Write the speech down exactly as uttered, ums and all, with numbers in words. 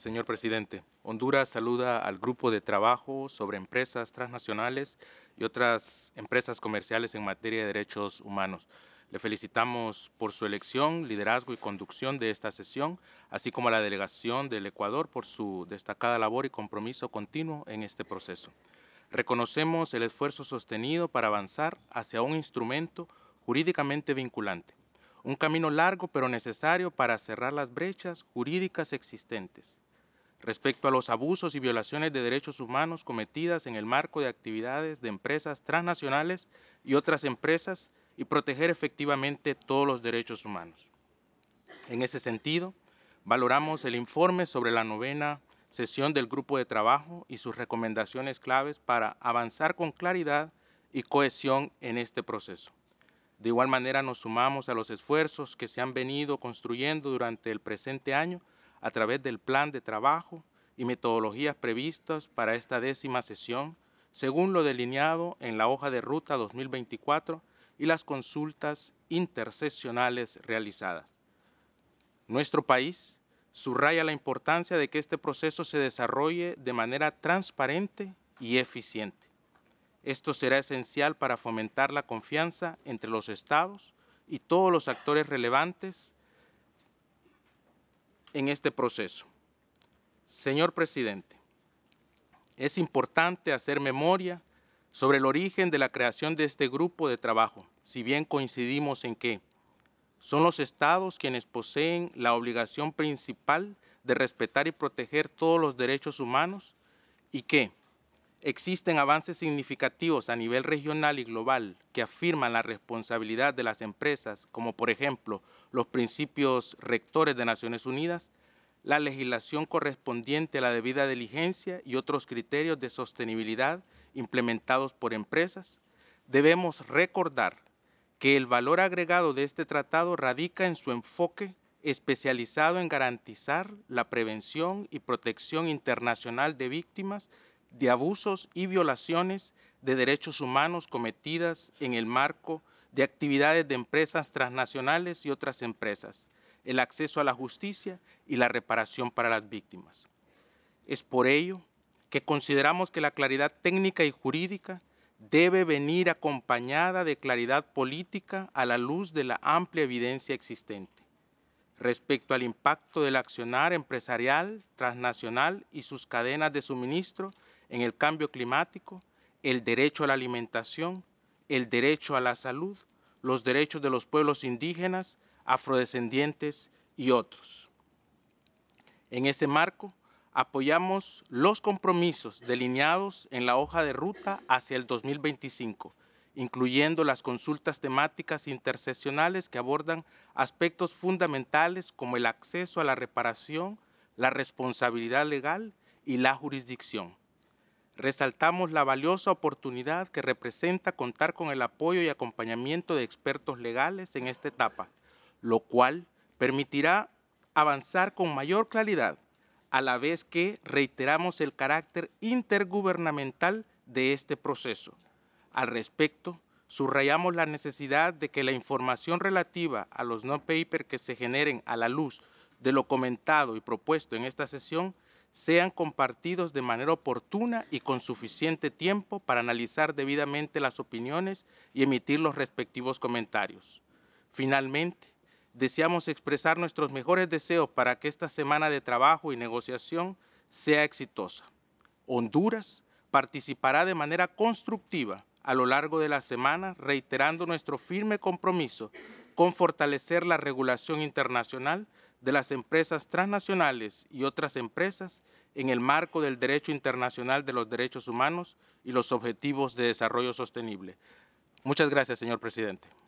señor presidente. Honduras saluda al Grupo de Trabajo sobre Empresas Transnacionales y otras empresas comerciales en materia de derechos humanos. Le felicitamos por su elección, liderazgo y conducción de esta sesión, así como a la delegación del Ecuador por su destacada labor y compromiso continuo en este proceso. Reconocemos el esfuerzo sostenido para avanzar hacia un instrumento jurídicamente vinculante. Un camino largo pero necesario para cerrar las brechas jurídicas existentes respecto a los abusos y violaciones de derechos humanos cometidas en el marco de actividades de empresas transnacionales y otras empresas y proteger efectivamente todos los derechos humanos. En ese sentido, valoramos el informe sobre la novena sesión del Grupo de Trabajo y sus recomendaciones claves para avanzar con claridad y cohesión en este proceso. De igual manera, nos sumamos a los esfuerzos que se han venido construyendo durante el presente año a través del plan de trabajo y metodologías previstas para esta décima sesión, según lo delineado en la hoja de ruta dos mil veinticuatro y las consultas interseccionales realizadas. Nuestro país subraya la importancia de que este proceso se desarrolle de manera transparente y eficiente. Esto será esencial para fomentar la confianza entre los Estados y todos los actores relevantes en este proceso. Señor presidente, es importante hacer memoria sobre el origen de la creación de este grupo de trabajo, si bien coincidimos en que son los Estados quienes poseen la obligación principal de respetar y proteger todos los derechos humanos y que existen avances significativos a nivel regional y global que afirman la responsabilidad de las empresas, como por ejemplo los principios rectores de Naciones Unidas, la legislación correspondiente a la debida diligencia y otros criterios de sostenibilidad implementados por empresas, debemos recordar que el valor agregado de este tratado radica en su enfoque especializado en garantizar la prevención y protección internacional de víctimas de abusos y violaciones de derechos humanos cometidas en el marco de actividades de empresas transnacionales y otras empresas, el acceso a la justicia y la reparación para las víctimas. Es por ello que consideramos que la claridad técnica y jurídica debe venir acompañada de claridad política a la luz de la amplia evidencia existente respecto al impacto del accionar empresarial transnacional y sus cadenas de suministro en el cambio climático, el derecho a la alimentación, el derecho a la salud, los derechos de los pueblos indígenas, afrodescendientes y otros. En ese marco, apoyamos los compromisos delineados en la hoja de ruta hacia el dos mil veinticinco, incluyendo las consultas temáticas interseccionales que abordan aspectos fundamentales como el acceso a la reparación, la responsabilidad legal y la jurisdicción. Resaltamos la valiosa oportunidad que representa contar con el apoyo y acompañamiento de expertos legales en esta etapa, lo cual permitirá avanzar con mayor claridad, a la vez que reiteramos el carácter intergubernamental de este proceso. Al respecto, subrayamos la necesidad de que la información relativa a los non-papers que se generen a la luz de lo comentado y propuesto en esta sesión sean compartidos de manera oportuna y con suficiente tiempo para analizar debidamente las opiniones y emitir los respectivos comentarios. Finalmente, deseamos expresar nuestros mejores deseos para que esta semana de trabajo y negociación sea exitosa. Honduras participará de manera constructiva a lo largo de la semana, reiterando nuestro firme compromiso con fortalecer la regulación internacional de las empresas transnacionales y otras empresas en el marco del derecho internacional de los derechos humanos y los objetivos de desarrollo sostenible. Muchas gracias, señor presidente.